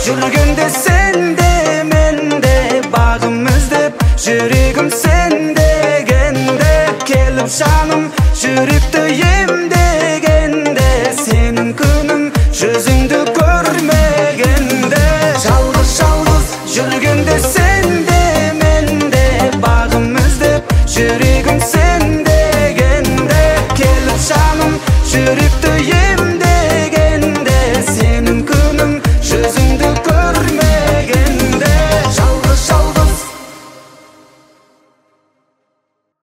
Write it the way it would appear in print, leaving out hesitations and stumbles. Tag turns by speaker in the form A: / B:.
A: Жүргенде сенде менде бағым іздеп жүрегім сен дегенде келіп жаным жүректі емдегенде сенің күнің жүзіңді көрмегенде жалғыз жалғыз жүргенде сенде менде бағым іздеп жүрегім сен дегенде келіп жаным жүрегім